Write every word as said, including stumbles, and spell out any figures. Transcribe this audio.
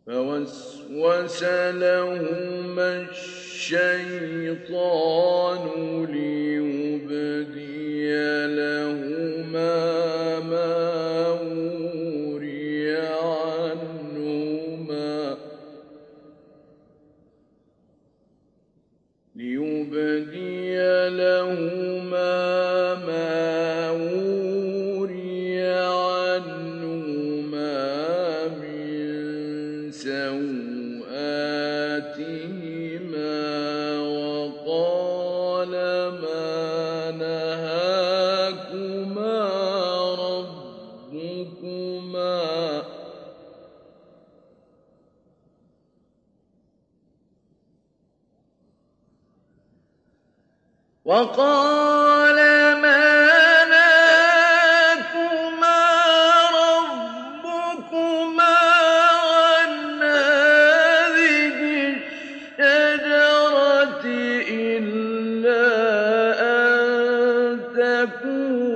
فوسوس لهما الشيطان ليبدي لهما ما وري عنهما ليبدي لهما ما وري عنهما من سوآتهما وقال ما نهاكما ربكما وقال ما نهاكما ربكما عن هذه الشجرة إلا أن تكونا